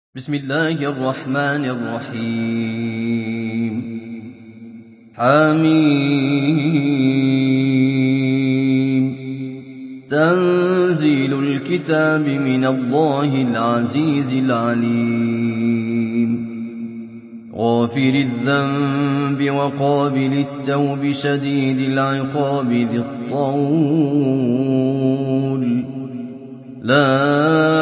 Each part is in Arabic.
بسم الله الرحمن الرحيم. حميم. تنزيل الكتاب من الله العزيز العليم. غافر الذنب وقابل التوب شديد العقاب ذي الطول. لا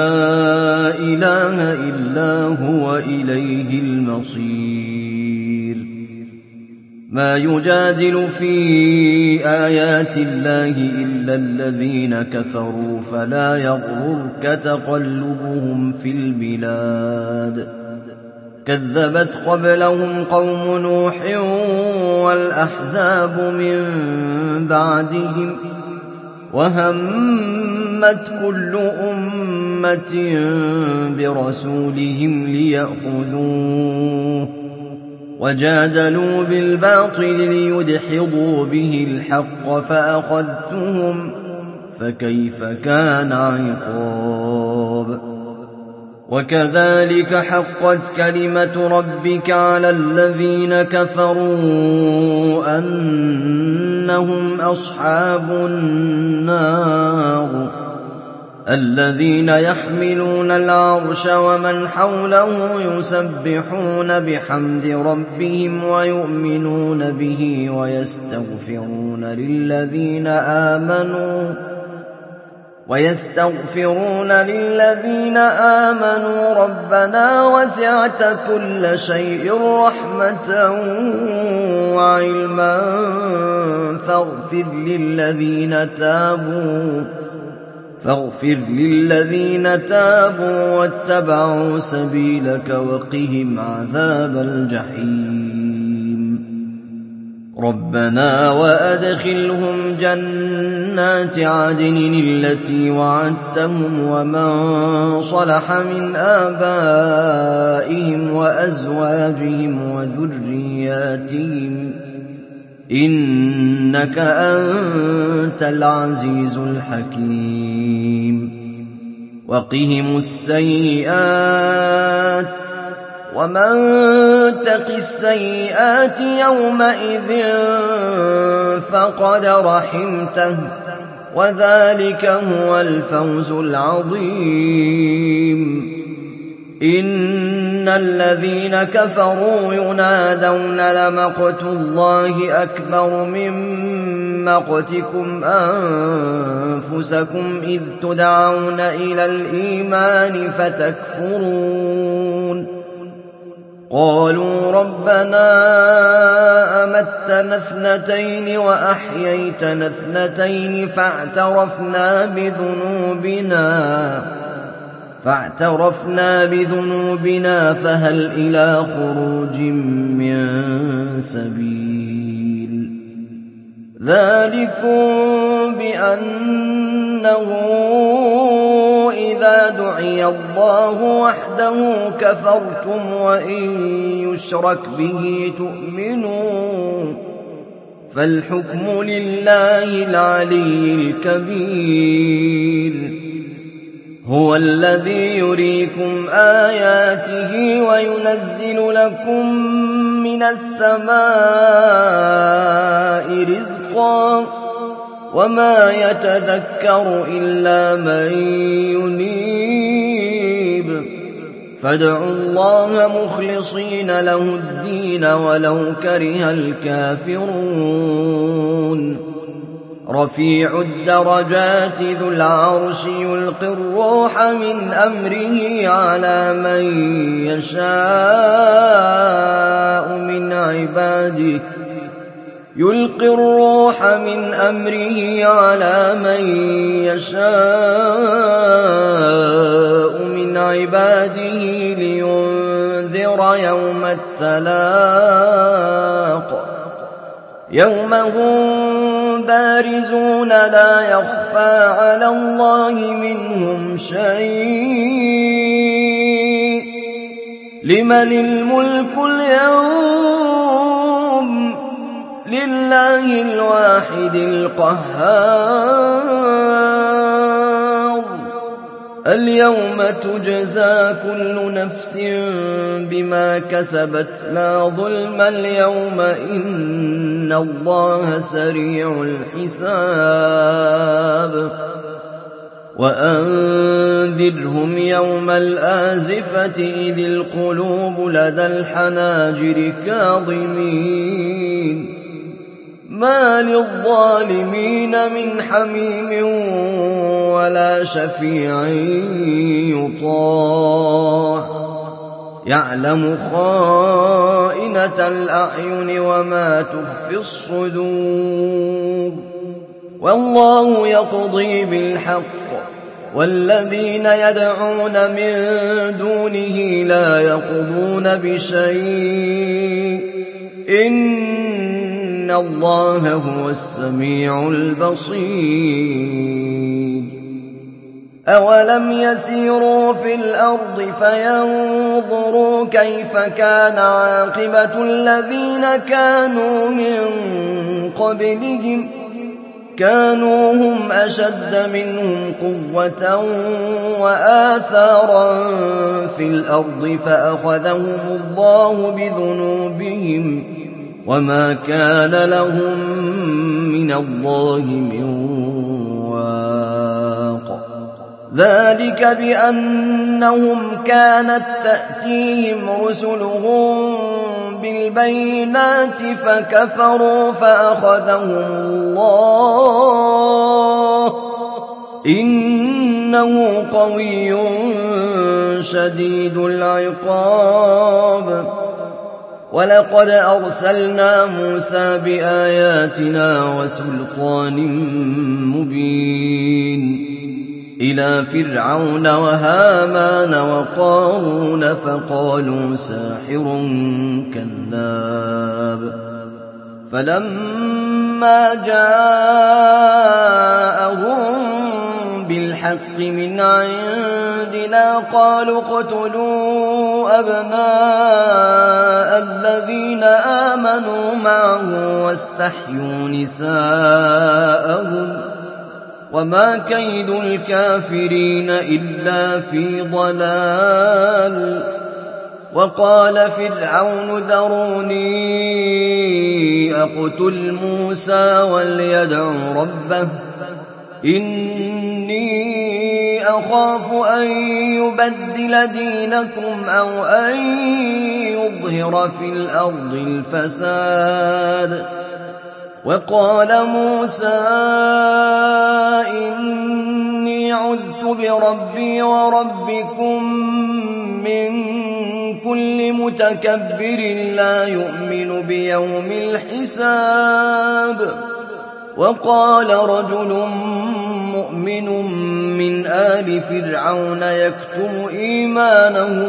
إله إلا هو إليه المصير. ما يجادل في آيات الله إلا الذين كفروا فلا يغررك تقلبهم في البلاد. كذبت قبلهم قوم نوح والأحزاب من بعدهم وهمت كل أمة برسولهم ليأخذوه وجادلوا بالباطل ليدحضوا به الحق فأخذتهم فكيف كان عقاب. وكذلك حقت كلمة ربك على الذين كفروا أنهم أصحاب النار. الذين يحملون العرش ومن حوله يسبحون بحمد ربهم ويؤمنون به ويستغفرون للذين آمنوا ربنا وسعت كل شيء رحمة وعلما فاغفر للذين تابوا واتبعوا سبيلك وقهم عذاب الجحيم. ربنا وأدخلهم جنات عدن التي وعدتهم ومن صلح من آبائهم وأزواجهم وذرياتهم إنك أنت العزيز الحكيم. وقهم السيئات ومن تق السيئات يومئذ فقد رحمته وذلك هو الفوز العظيم. إن الذين كفروا ينادون لمقت الله أكبر من مقتكم أنفسكم إذ تدعون إلى الإيمان فتكفرون. قالوا ربنا أمتنا اثنتين وأحييتنا اثنتين فاعترفنا بذنوبنا فهل إلى خروج من سبيل. ذلكم بأنه إذا دعي الله وحده كفرتم وإن يشرك به تؤمنوا فالحكم لله العلي الكبير. هو الذي يريكم آياته وينزل لكم من السماء رزقا وما يتذكر إلا من ينيب. فادعوا الله مخلصين له الدين ولو كره الكافرون. رفيع الدرجات ذو العرش يلقي الروح من أمره على من يشاء من عباده لينذر يوم التلاق. يوم هم بارزون لا يخفى على الله منهم شيء. لمن الملك اليوم؟ لله الواحد القهار. اليوم تجزى كل نفس بما كسبت لا ظلم اليوم إن الله سريع الحساب وأنذرهم يوم الآزفة إذ القلوب لدى الحناجر كاظمين ما للظالمين من حميم ولا شفيع يطاع يعلم خائنة الأعين وما تخفي الصدور والله يقضي بالحق والذين يدعون من دونه لا يقضون بشيء إن الله هو السميع البصير أولم يسيروا في الأرض فينظروا كيف كان عاقبة الذين كانوا من قبلهم كانوا هم أشد منهم قوة وآثارا في الأرض فأخذهم الله بذنوبهم وما كان لهم من الله من واق ذلك بأنهم كانت تأتيهم رسلهم بالبينات فكفروا فأخذهم الله إنه قوي شديد العقاب ولقد أرسلنا موسى بآياتنا وسلطان مبين إلى فرعون وهامان وقارون فقالوا ساحر كذاب فلما جاءهم بالحق من عندنا قالوا اقتلوا أبناء الذين آمنوا معه واستحيوا نساءهم وما كيد الكافرين إلا في ضلال وقال فرعون ذروني أقتل موسى وليدع ربه إني أخاف أن يبدل دينكم أو أن يظهر في الأرض الفساد وقال موسى إني عذت بربي وربكم من كل متكبر لا يؤمن بيوم الحساب وقال رجل مؤمن من آل فرعون يكتم إيمانه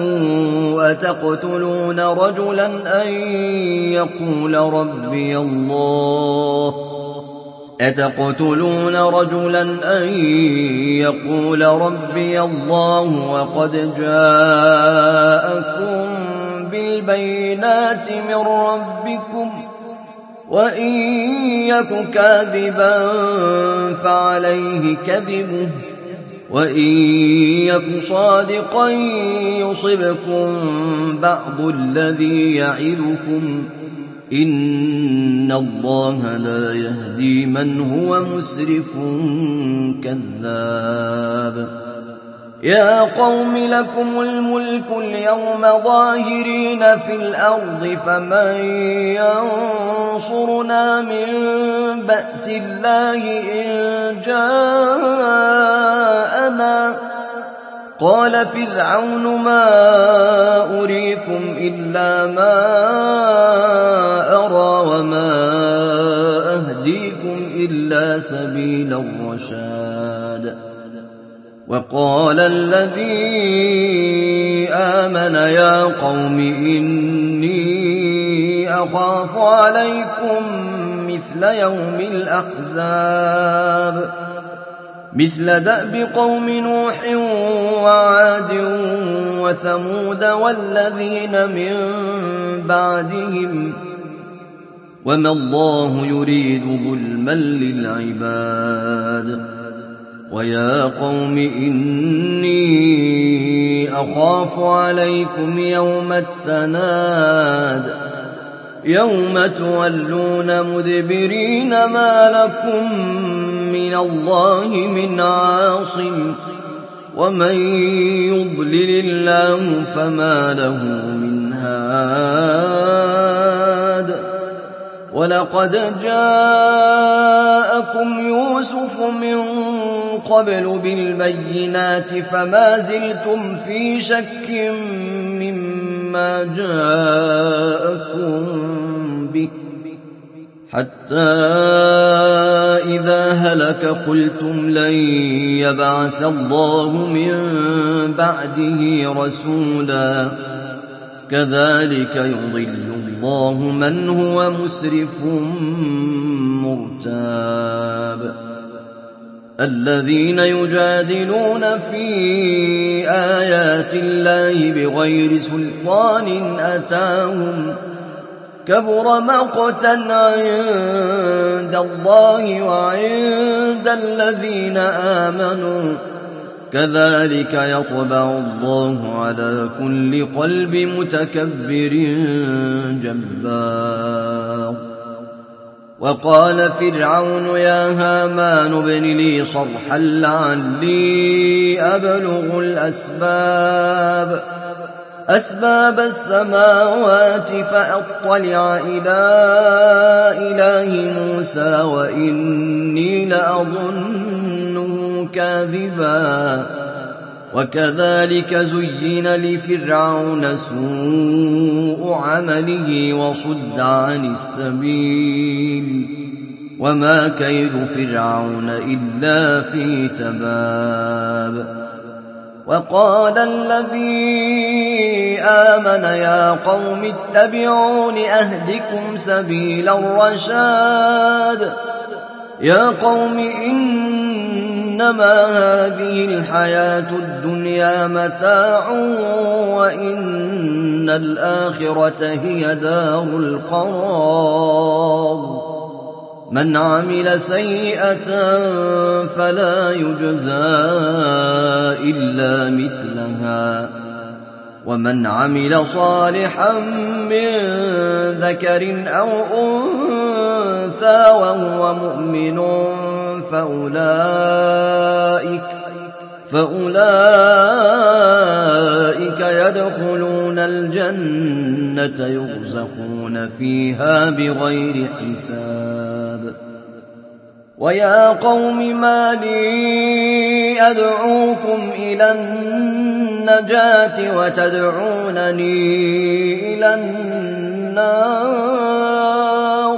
أتقتلون رجلا أن يقول ربي الله وقد جاءكم بالبينات من ربكم وإن يك كاذبا فعليه كذبه وإن يك صادقا يصبكم بعض الذي يعدكم إن الله لا يهدي من هو مسرف كذاب يا قوم لكم الملك اليوم ظاهرين في الأرض فمن ينصرنا من بأس الله إن جاءنا قال فرعون ما أريكم إلا ما أرى وما أهديكم إلا سبيل الرشاد وقال الذي آمن يا قوم إني أخاف عليكم مثل يوم الأحزاب مثل دأب قوم نوح وعاد وثمود والذين من بعدهم وما الله يريد ظلما للعباد ويا قوم إني أخاف عليكم يوم التناد يوم تولون مدبرين ما لكم من الله من عاصم ومن يضلل الله فما له من هاد ولقد جاءكم يوسف من قبل بالبينات فما زلتم في شك مما جاءكم به حتى إذا هلك قلتم لن يبعث الله من بعده رسولا كذلك يضل الله من هو مسرف مرتاب الذين يجادلون في آيات الله بغير سلطان أتاهم كبر مقتا عند الله وعند الذين آمنوا كذلك يطبع الله على كل قلب متكبر جبار وقال فرعون يا هامان ابن لي صرحا لعلي أبلغ أسباب السماوات فأطلع إلى إله موسى وإني لأظنه كاذبا وكذلك زين لفرعون سوء عمله وصد عن السبيل وما كيد فرعون إلا في تباب وقال الذي آمن يا قوم اتبعون أهدكم سبيل الرشاد يا قوم إنما هذه الحياة الدنيا متاع وإن الآخرة هي دار القرار من عمل سيئة فلا يجزى إلا مثلها ومن عمل صالحا من ذكر أو أنثى وهو مؤمن فأولئك يدخلون الجنة يرزقون فيها بغير حساب ويا قوم ما لي أدعوكم إلى النجاة وتدعونني إلى النار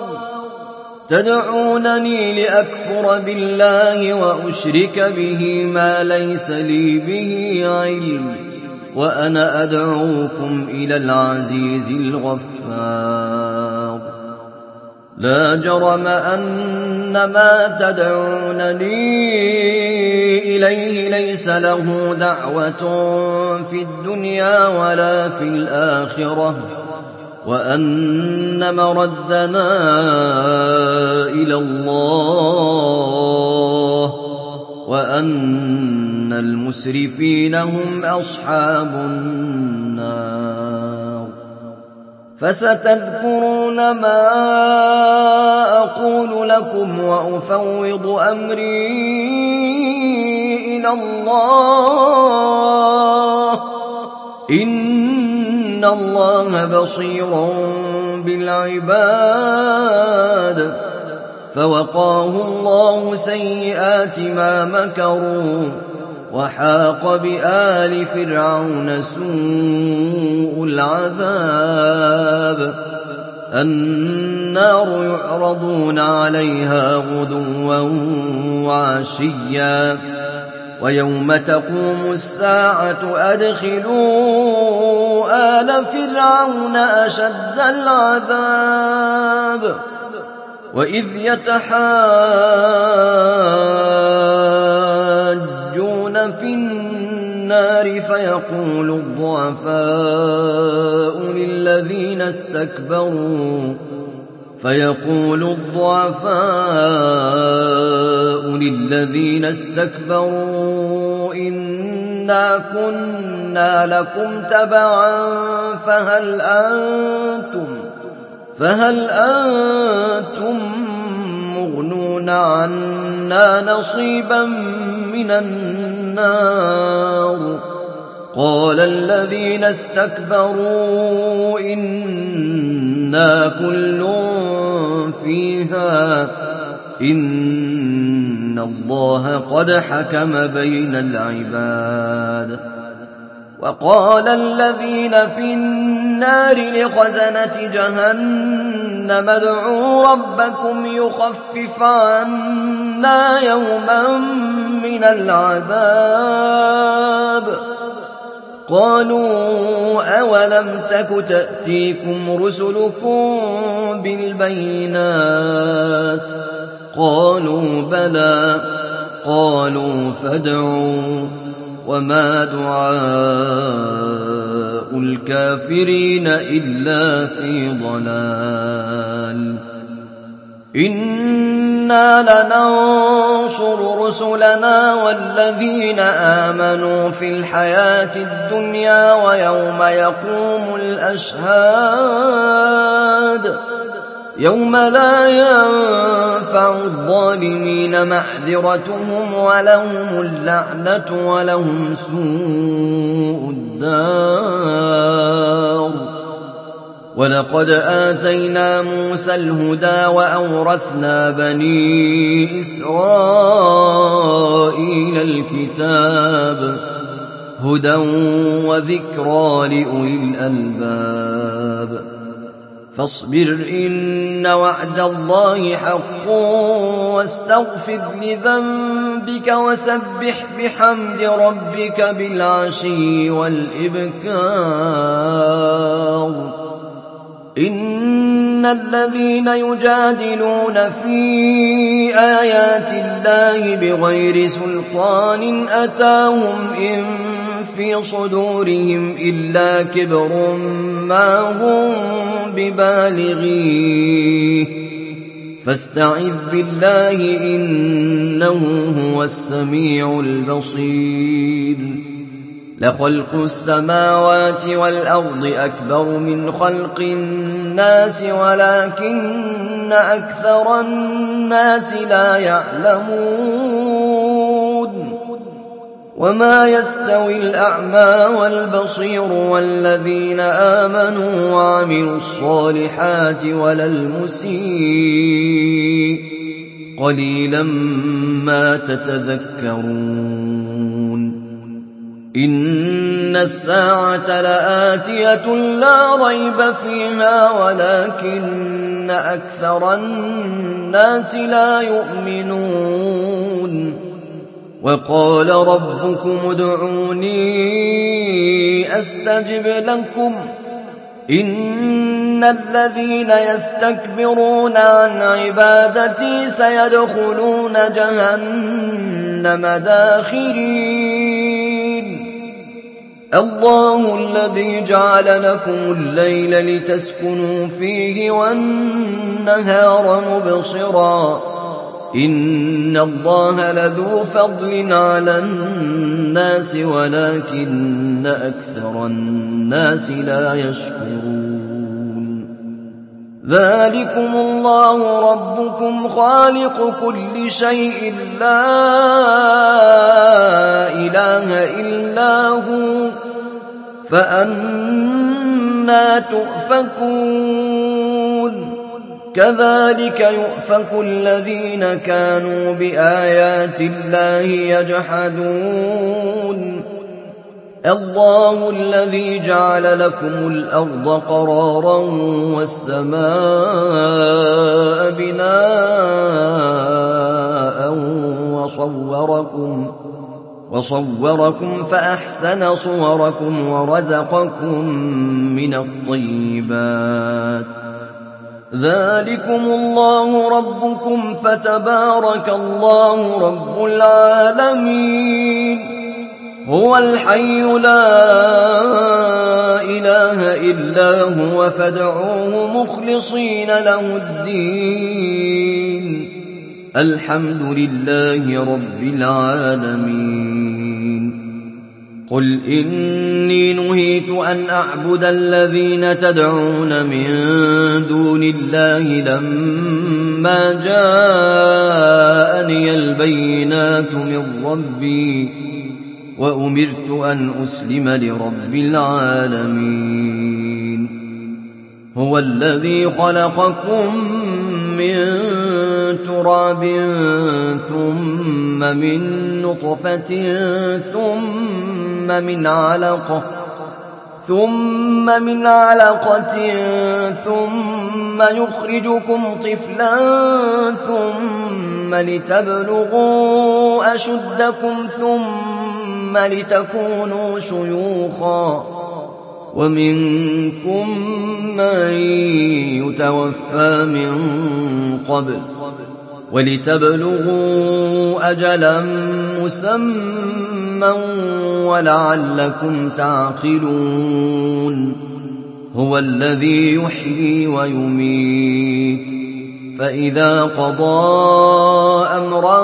تدعونني لأكفر بالله وأشرك به ما ليس لي به علم وأنا أدعوكم إلى العزيز الغفار لا جرم أن ما تدعونني إليه ليس له دعوة في الدنيا ولا في الآخرة وأن مردنا إلى الله وأن المسرفين هم أصحاب النار فستذكرون ما أقول لكم وأفوض أمري إلى الله إن الله بصير بالعباد فوقاه الله سيئات ما مكروا وحاق بآل فرعون سوء العذاب النار يعرضون عليها غدوا وعشيا ويوم تقوم الساعة أدخلوا آل فرعون أشد العذاب وإذ يتحاجون في النار فيقول الضعفاء للذين استكبروا فيقول الضعفاء للذين استكبروا إنا كنا لكم تبعا فهل أنتم مغنون عنا نصيبا من النار قال الذين استكبروا إنا كل فيها إن الله قد حكم بين العباد وقال الذين في النار لخزنة جهنم ادعوا ربكم يخفف عنا يوما من العذاب قالوا أولم تك تأتيكم رسلكم بالبينات قالوا بلى قالوا فادعوا وما دعاء الكافرين إلا في ضلال إنا لننصر رسلنا والذين آمنوا في الحياة الدنيا ويوم يقوم الأشهاد يوم لا ينفع الظالمين معذرتهم ولهم اللعنة ولهم سوء الدار ولقد آتينا موسى الهدى وأورثنا بني إسرائيل الكتاب هدى وذكرى لأولي الألباب فاصبر إن وعد الله حق واستغفر لذنبك وسبح بحمد ربك بالعشي والإبكار إن الذين يجادلون في آيات الله بغير سلطان أتاهم إن في صدورهم إلا كبر ما هم ببالغيه فاستعذ بالله إنه هو السميع البصير لخلق السماوات والأرض أكبر من خلق الناس ولكن أكثر الناس لا يعلمون وما يستوي الأعمى والبصير والذين آمنوا وعملوا الصالحات ولا المسيء قليلا ما تتذكرون إن الساعة لآتية لا ريب فيها ولكن أكثر الناس لا يؤمنون وقال ربكم ادعوني أستجب لكم إن الذين يستكبرون عن عبادتي سيدخلون جهنم داخرين الله الذي جعل لكم الليل لتسكنوا فيه والنهار مبصرا إن الله لذو فضل على الناس ولكن أكثر الناس لا يشكرون ذلكم الله ربكم خالق كل شيء لا إله إلا هو فأنى تؤفكون كذلك يؤفك الذين كانوا بآيات الله يجحدون الله الذي جعل لكم الأرض قرارا والسماء بناء وصوركم فأحسن صوركم ورزقكم من الطيبات ذلكم الله ربكم فتبارك الله رب العالمين هو الحي لا إله إلا هو فادعوه مخلصين له الدين الحمد لله رب العالمين قل إني نهيت أن أعبد الذين تدعون من دون الله لما جاءني البينات من ربي وأمرت أن أسلم لرب العالمين هو الذي خلقكم من تراب ثم من نطفة ثم من علقة ثم يخرجكم طفلا ثم لتبلغوا أشدكم ثم لتكونوا شيوخا ومنكم من يتوفى من قبل ولتبلغوا أجلا مسمى ولعلكم تعقلون هو الذي يحيي ويميت فإذا قضى أمرا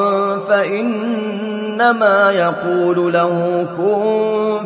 فإنما يقول له كن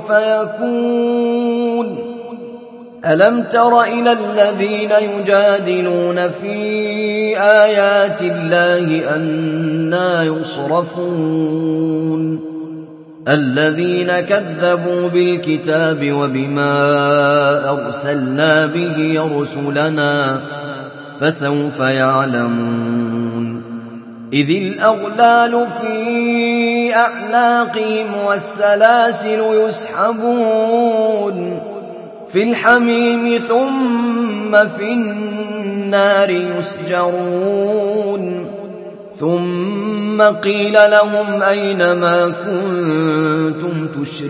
فيكون ألم تر إلى الذين يجادلون في آيات الله أنى يصرفون الذين كذبوا بالكتاب وبما أرسلنا به رسلنا فسوف يعلمون إذ الأغلال في أعناقهم والسلاسل يسحبون في الحميم ثم في النار يسجرون ثم قيل لهم أين ما كنتم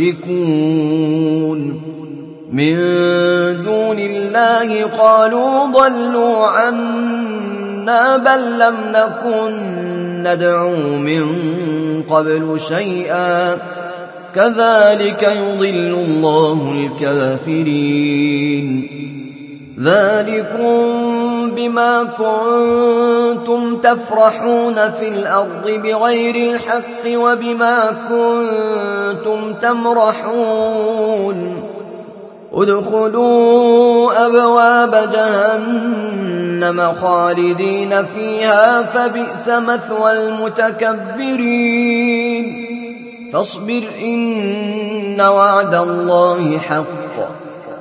تشركون من دون الله قالوا ضلوا عنا بل لم نكن ندعو من قبل شيئا كذلك يضل الله الكافرين ذلكم بما كنتم تفرحون في الأرض بغير الحق وبما كنتم تمرحون ادخلوا أبواب جهنم خالدين فيها فبئس مثوى المتكبرين فاصبر إن وعد الله حق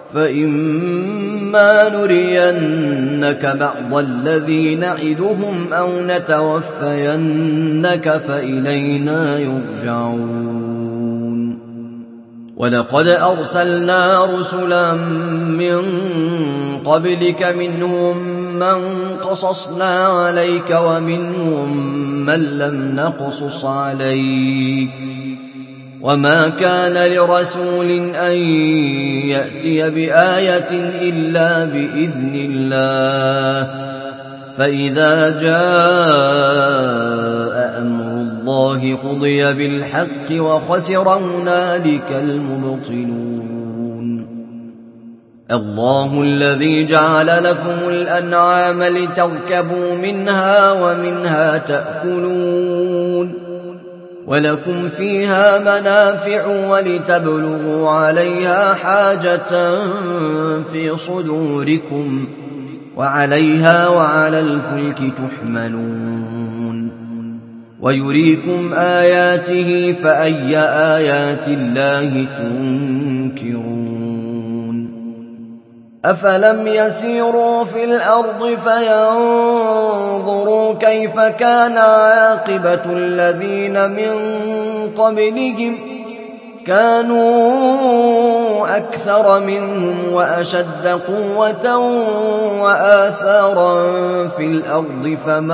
فإما نرينك بعض الذي نعدهم أو نتوفينك فإلينا يرجعون ولقد أرسلنا رسلا من قبلك منهم من قصصنا عليك ومنهم من لم نقصص عليك وما كان لرسول أن يأتي بآية إلا بإذن الله فإذا جاء أمر الله قضي بالحق وخسر هنالك المبطلون الله الذي جعل لكم الأنعام لتركبوا منها ومنها تأكلون ولكم فيها منافع ولتبلغوا عليها حاجة في صدوركم وعليها وعلى الفلك تحملون ويريكم آياته فأي آيات الله تنكرون أفلم يسيروا في الأرض فينظروا كيف كان عاقبة الذين من قبلهم كانوا أكثر منهم وأشد قوة وآثارا في الأرض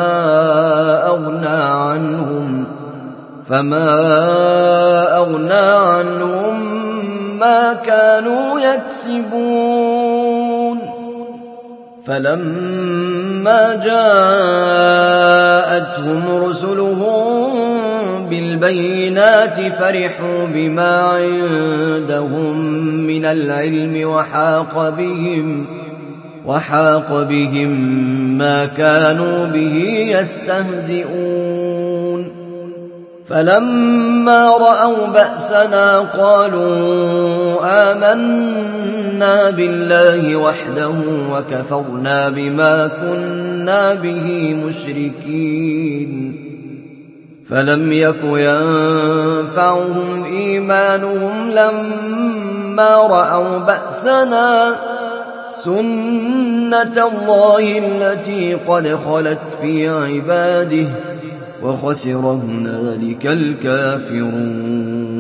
فما أغنى عنهم ما كانوا يكسبون فلما جاءتهم رسلهم بالبينات فرحوا بما عندهم من العلم وحاق بهم ما كانوا به يستهزئون فلما رأوا بأسنا قالوا آمنا بالله وحده وكفرنا بما كنا به مشركين فلم يك ينفعهم إيمانهم لما رأوا بأسنا سنة الله التي قد خلت في عباده وخسر هنالك الكافرون